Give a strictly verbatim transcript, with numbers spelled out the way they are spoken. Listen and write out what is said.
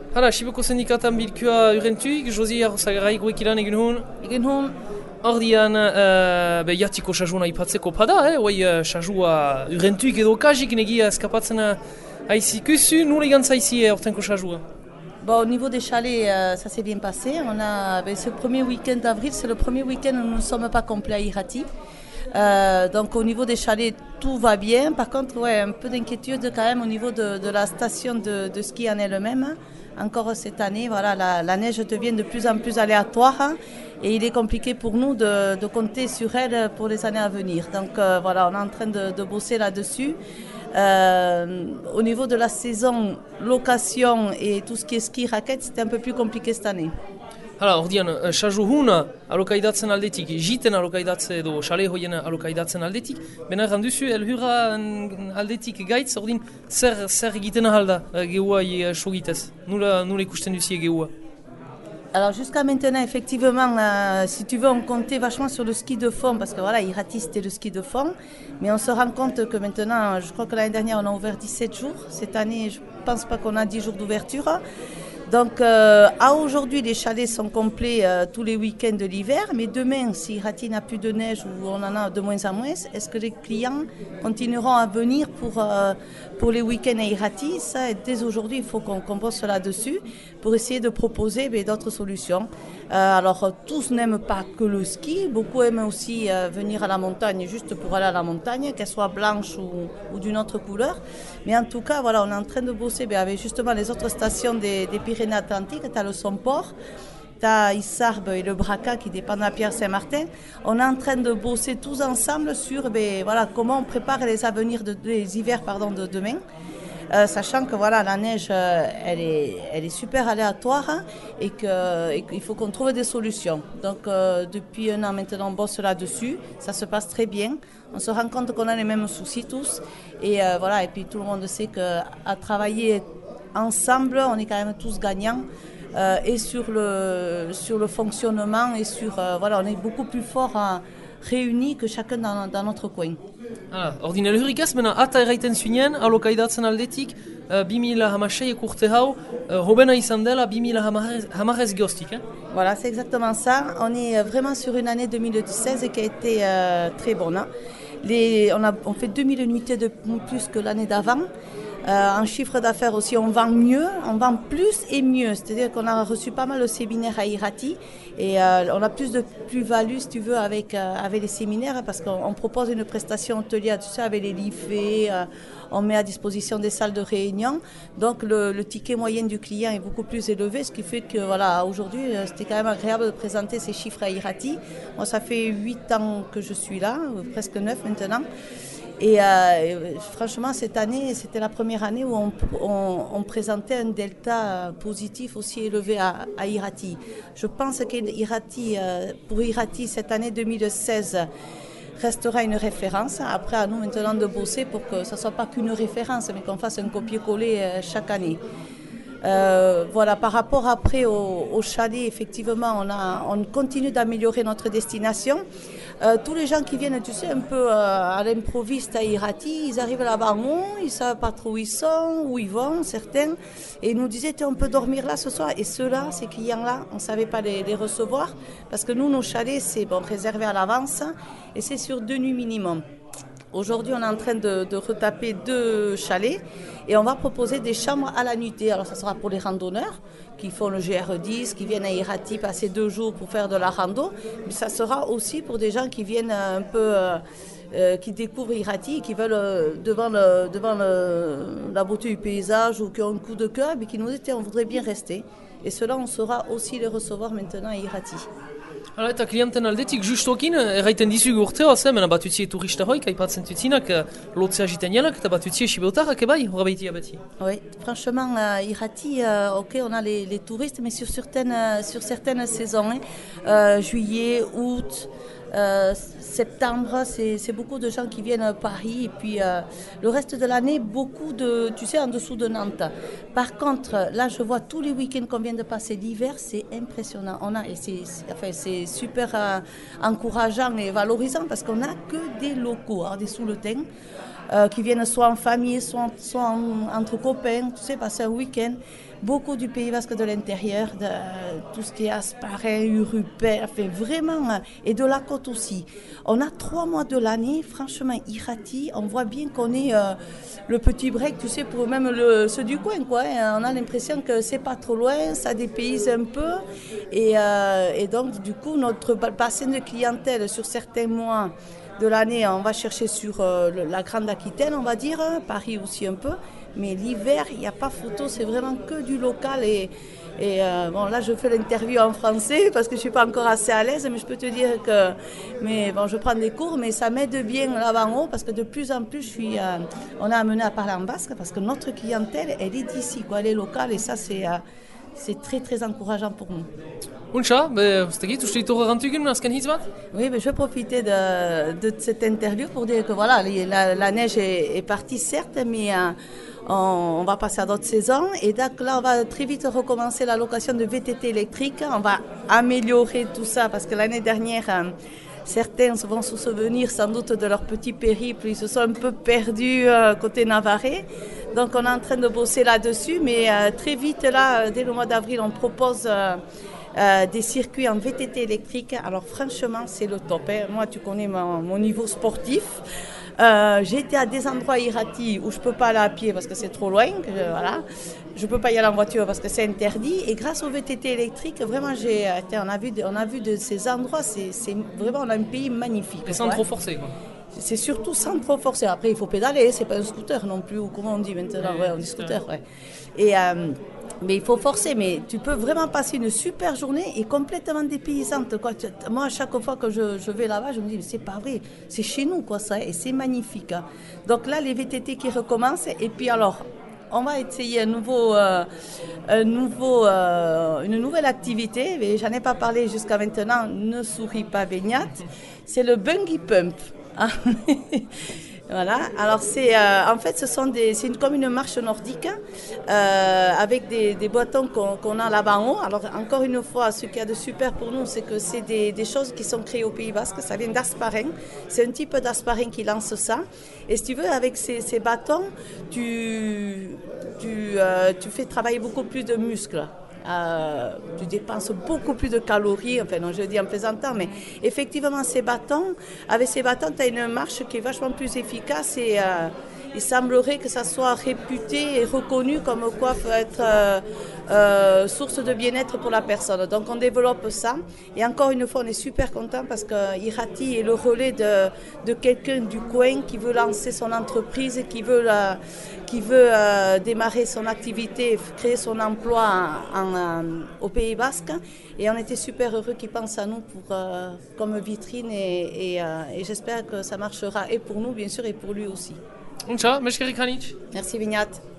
Hala, Siboko sindikatan bilkua urentuik, Josi Arrozagarai guekilan egin hon. Egin hon. Ordian, uh, be jatiko sajuna ipatzeko pada, eh? Oai, uh, sajua urentuik edo kajik negia eskapatzen aizi. Kusu, nule gantza aizi ortenko sajua? Bon, au niveau des chalets, euh, ça s'est bien passé. On a, ben, ce premier week-end d'avril, c'est le premier week-end où nous ne sommes pas complets à Irati. Euh, donc au niveau des chalets, tout va bien. Par contre, ouais, un peu d'inquiétude quand même au niveau de, de la station de, de ski en elle-même. Encore cette année, voilà, la, la neige devient de plus en plus aléatoire hein, et il est compliqué pour nous de, de compter sur elle pour les années à venir. Donc euh, voilà, on est en train de, de bosser là-dessus. Euh, au niveau de la saison, location et tout ce qui est ski raquette, c'était un peu plus compliqué cette année. Hala, ordian, uh, saju huna alokaidatzen aldetik, jiten alokaidatzen edo xale hoien alokaidatzen aldetik, bena erran duzu, elhura aldetik gaitz, ordin, zer, zer egiten ahalda uh, geua uh, sogitez? Nula, nula ikusten duzie geua? Alors jusqu'à maintenant, effectivement, euh, si tu veux, on comptait vachement sur le ski de fond, parce que voilà, Irati c'était le ski de fond, mais on se rend compte que maintenant, je crois que l'année dernière on a ouvert dix-sept jours, cette année je pense pas qu'on a dix jours d'ouverture. Donc euh, à aujourd'hui, les chalets sont complets euh, tous les week-ends de l'hiver, mais demain, si Irati n'a plus de neige ou on en a de moins en moins, est-ce que les clients continueront à venir pour, euh, pour les week-ends à Irati? Ça, dès aujourd'hui, il faut qu'on qu'on bosse là-dessus pour essayer de proposer ben, d'autres solutions. Euh, alors tous n'aiment pas que le ski, beaucoup aiment aussi euh, venir à la montagne juste pour aller à la montagne, qu'elle soit blanche ou, ou d'une autre couleur. Mais en tout cas, voilà, on est en train de bosser ben, avec justement les autres stations des, des Pyrénées-Atlantiques. Tu as le Somport, tu as Issarbe et le Braca qui dépendent à Pierre-Saint-Martin. On est en train de bosser tous ensemble sur ben, voilà, comment on prépare les avenirs de, les hivers pardon, de demain. Euh, sachant que voilà, la neige, euh, elle, est, elle est super aléatoire hein, et qu'il faut qu'on trouve des solutions. Donc euh, depuis un an maintenant, on bosse là-dessus, ça se passe très bien. On se rend compte qu'on a les mêmes soucis tous. Et, euh, voilà, et puis tout le monde sait qu'à travailler ensemble, on est quand même tous gagnants. Euh, et sur le, sur le fonctionnement, et sur, euh, voilà, on est beaucoup plus fort hein, réunis que chacun dans, dans notre coin. Ah, ordinel hurikaz, mena ata erraiten zuenean, alokaidatzen aldetik, uh, bi mila hamaseiek urte hau, uh, hobena izan dela bi mila hamarez goztik, eh? Voilà, c'est exactement ça. On est vraiment sur une année deux mille seize qui a été euh, très bonne. Hein. Les, on, a, on fait deux mille nuitées de plus que l'année d'avant. Euh, en chiffre d'affaires aussi, on vend mieux, on vend plus et mieux. C'est-à-dire qu'on a reçu pas mal de séminaires à Irati et euh, on a plus de plus-value, si tu veux, avec, euh, avec les séminaires parce qu'on propose une prestation hôtelière, tu sais, avec les livrets, euh, on met à disposition des salles de réunion. Donc le, le ticket moyen du client est beaucoup plus élevé, ce qui fait que voilà, aujourd'hui, c'était quand même agréable de présenter ces chiffres à Irati. Moi, ça fait huit ans que je suis là, presque neuf maintenant. Et, euh, et franchement, cette année, c'était la première année où on, on, on présentait un delta positif aussi élevé à, à Irati. Je pense que Irati, euh, pour Irati, cette année deux mille seize restera une référence. Après, à nous maintenant de bosser pour que ce ne soit pas qu'une référence, mais qu'on fasse un copier-coller euh, chaque année. Euh, voilà, par rapport après au, au chalet, effectivement, on, a, on continue d'améliorer notre destination. Euh, tous les gens qui viennent, tu sais, un peu euh, à l'improviste à Irati, ils arrivent là-bas, ils ne savent pas trop où ils sont, où ils vont, certains, et ils nous disaient, on peut dormir là ce soir. Et ceux-là, ces clients-là, on ne savait pas les, les recevoir, parce que nous, nos chalets, c'est bon, réservé à l'avance, et c'est sur deux nuits minimum. Aujourd'hui, on est en train de, de retaper deux chalets et on va proposer des chambres à la nuitée. Alors, ça sera pour les randonneurs qui font le G R dix, qui viennent à Irati passer deux jours pour faire de la rando. Mais ça sera aussi pour des gens qui viennent un peu, euh, euh, qui découvrent Irati, qui veulent, euh, devant, le, devant le, la beauté du paysage ou qui ont un coup de cœur, mais qui nous disent, on voudrait bien rester. Et cela, on saura aussi les recevoir maintenant à Irati. Hala, eta klienten aldetik justokin, erraiten dizugu urteo, ze, mena batutzie turista hoik, aipatzen tutzinak, lotzea jiteneanak, eta batutzie sibeotarrak ebai, horra baitia beti. Oui, franchement, euh, Irati, euh, ok, on a les, les touristes, mais sur certaines, euh, sur certaines saisons, hein, euh, juillet, août, euh, septembre, c'est, c'est beaucoup de gens qui viennent à Paris, et puis euh, le reste de l'année, beaucoup de, tu sais, en dessous de Nantes. Par contre, là, je vois tous les week-ends qu'on vient de passer l'hiver, c'est impressionnant. On a, et c'est, c'est, enfin, c'est super euh, encourageant et valorisant parce qu'on n'a que des locaux, alors des sous-le-temps. euh, qui viennent soit en famille, soit, soit en- entre copains, tu sais, passer un week-end. Beaucoup du Pays Basque de l'intérieur, de tout ce qui est Asparin, Urupé, enfin vraiment, euh, et de la côte aussi. On a trois mois de l'année, franchement, Irati, on voit bien qu'on est euh, le petit break, tu sais, pour même le, ceux du coin, quoi. Hein. On a l'impression que c'est pas trop loin, ça dépayse un peu, et, euh, et donc du coup, notre bassin de clientèle sur certains mois de l'année, on va chercher sur euh, la Grande Aquitaine, on va dire, hein, Paris aussi un peu. Mais l'hiver, il n'y a pas photo, c'est vraiment que du local. Et, et euh, bon, là, je fais l'interview en français parce que je ne suis pas encore assez à l'aise, mais je peux te dire que mais, bon, je prends des cours, mais ça m'aide bien là-bas en haut parce que de plus en plus, je suis, euh, on a amené à parler en basque parce que notre clientèle, elle est d'ici, quoi, elle est locale et ça, c'est, euh, c'est très, très encourageant pour nous. Untxa, be, ez dakit, uste ditu garrantukin, azken hitz bat? Oui, mais je vais profiter de, de cette interview pour dire que voilà, la, la neige est, est partie certes, mais euh, on, on va passer à d'autres saisons. Et donc là, on va très vite recommencer la location de V T T électrique. On va améliorer tout ça parce que l'année dernière, euh, certains vont se souvenir sans doute de leur petit périple. Ils se sont un peu perdus euh, côté Navarrais. Donc on est en train de bosser là-dessus, mais euh, très vite, là, dès le mois d'avril, on propose... Euh, Euh, des circuits en V T T électrique. Alors franchement, c'est le top. Hein. Moi, tu connais mon, mon niveau sportif. Euh, j'ai été à des endroits à Irati où je ne peux pas aller à pied parce que c'est trop loin. Que je, voilà. Je ne peux pas y aller en voiture parce que c'est interdit. Et grâce au V T T électrique, vraiment, j'ai, on, a vu de, on a vu de ces endroits. C'est, c'est vraiment, on a un pays magnifique. Et sans quoi. trop forcer, quoi. C'est surtout sans trop forcer. Après, il faut pédaler. C'est pas un scooter non plus. Ou comment on dit maintenant ouais, on dit scooter. Ouais. Et... Euh, Mais il faut forcer, mais tu peux vraiment passer une super journée et complètement dépaysante. Quoi. Moi, à chaque fois que je, je vais là-bas, je me dis, mais c'est pas vrai, c'est chez nous, quoi, ça, et c'est magnifique. Hein. Donc là, les V T T qui recommencent, et puis alors, on va essayer un nouveau, euh, un nouveau, euh, une nouvelle activité, mais j'en ai pas parlé jusqu'à maintenant, ne souris pas, baignate, c'est le bungee pump. Hein. Voilà. Alors c'est euh, en fait ce sont des c'est une, comme une marche nordique euh, avec des, des bâtons qu'on, qu'on a là-bas en haut. Alors encore une fois, ce qu'il y a de super pour nous, c'est que c'est des, des choses qui sont créées au Pays Basque. Ça vient d'Asparin. C'est un type d'Asparin qui lance ça. Et si tu veux, avec ces, ces bâtons, tu tu, euh, tu fais travailler beaucoup plus de muscles. Euh, tu dépenses beaucoup plus de calories, enfin non je dis en plaisantant, mais effectivement ces bâtons, avec ces bâtons tu as une marche qui est vachement plus efficace et euh, il semblerait que ça soit réputé et reconnu comme quoi peut être euh, euh, source de bien-être pour la personne. Donc on développe ça et encore une fois on est super content parce que Irati est le relais de, de quelqu'un du coin qui veut lancer son entreprise, qui veut, la, qui veut euh, démarrer son activité, créer son emploi en, en, en, au Pays Basque et on était super heureux qu'ils pensent à nous pour, euh, comme vitrine et, et, euh, et j'espère que ça marchera et pour nous bien sûr et pour lui aussi. Untxa, meskerik hanitz. Merci Vignat.